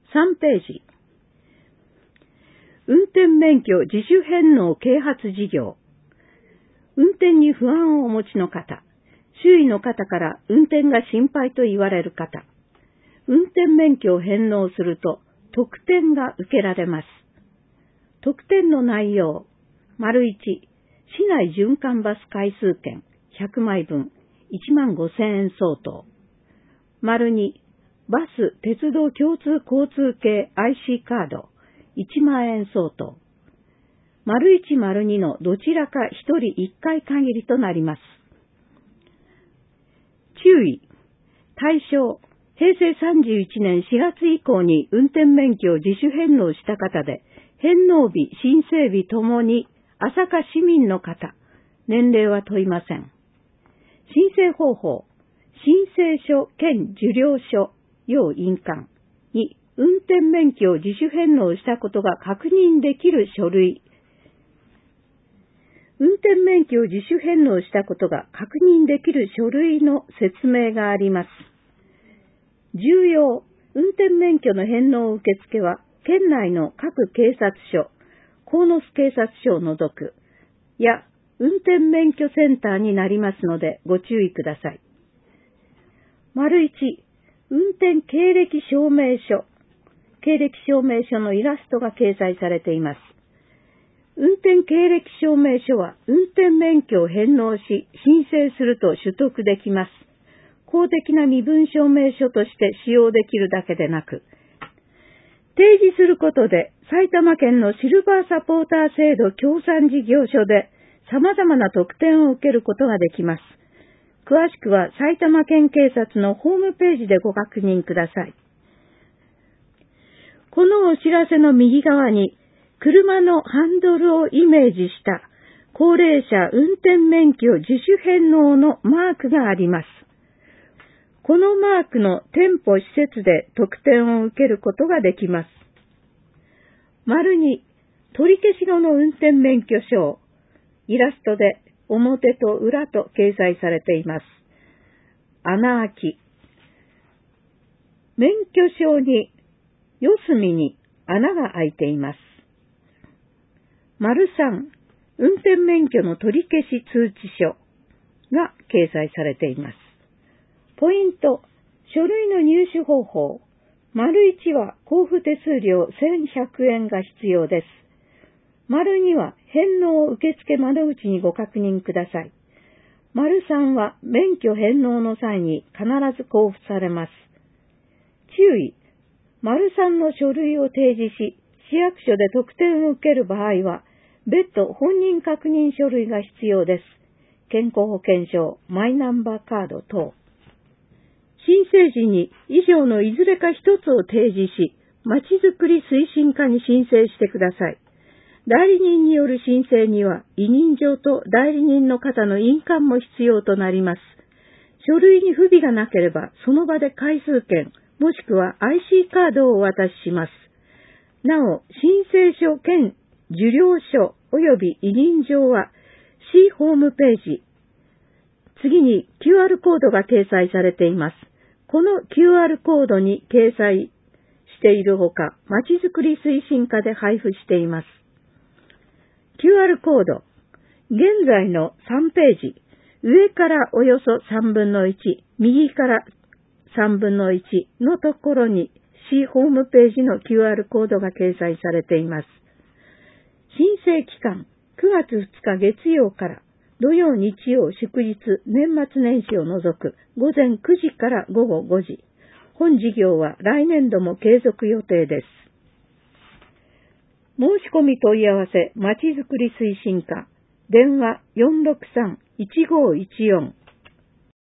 3ページ。運転免許自主返納啓発事業。運転に不安をお持ちの方、周囲の方から運転が心配と言われる方、運転免許を返納すると特典が受けられます。特典の内容、1、市内循環バス回数券100枚分15,000円相当。2、バス、鉄道共通交通系 IC カード1万円相当。1、2のどちらか1人1回限りとなります。注意。対象、平成31年4月以降に運転免許を自主返納した方で、返納日、申請日ともに朝霞市民の方、年齢は問いません。申請方法、申請書兼受領書、要印鑑に運転免許を自主返納したことが確認できる書類。運転免許を自主返納したことが確認できる書類の説明があります。重要、運転免許の返納受付は、県内の各警察署、鴻巣警察署を除く、や、運転免許センターになりますのでご注意ください。1、運転経歴証明書。経歴証明書のイラストが掲載されています。運転経歴証明書は運転免許を返納し申請すると取得できます。公的な身分証明書として使用できるだけでなく、提示することで埼玉県のシルバーサポーター制度協賛事業所で様々な特典を受けることができます。詳しくは埼玉県警察のホームページでご確認ください。このお知らせの右側に車のハンドルをイメージした高齢者運転免許自主返納のマークがあります。このマークの店舗施設で特典を受けることができます。2、取り消し後の運転免許証。イラストで表と裏と掲載されています。穴開き。免許証に四隅に穴が開いています。3、運転免許の取り消し通知書が掲載されています。ポイント、書類の入手方法。1は交付手数料1100円が必要です。2は返納受付窓口にご確認ください。3は免許返納の際に必ず交付されます。注意、3の書類を提示し、市役所で特典を受ける場合は、別途本人確認書類が必要です。健康保険証、マイナンバーカード等。申請時に以上のいずれか一つを提示し、まちづくり推進課に申請してください。代理人による申請には、委任状と代理人の方の印鑑も必要となります。書類に不備がなければ、その場で回数券、もしくは IC カードをお渡しします。なお、申請書兼受領書及び委任状は、市ホームページ。次に QR コードが掲載されています。この QR コードに掲載しているほか、まちづくり推進課で配布しています。QR コード。現在の3ページ。上からおよそ3分の1、右から3分の1のところに市ホームページの QR コードが掲載されています。申請期間、9月2日月曜から土曜日曜祝日年末年始を除く午前9時から午後5時。本事業は来年度も継続予定です。申し込み問い合わせまちづくり推進課電話 463-1514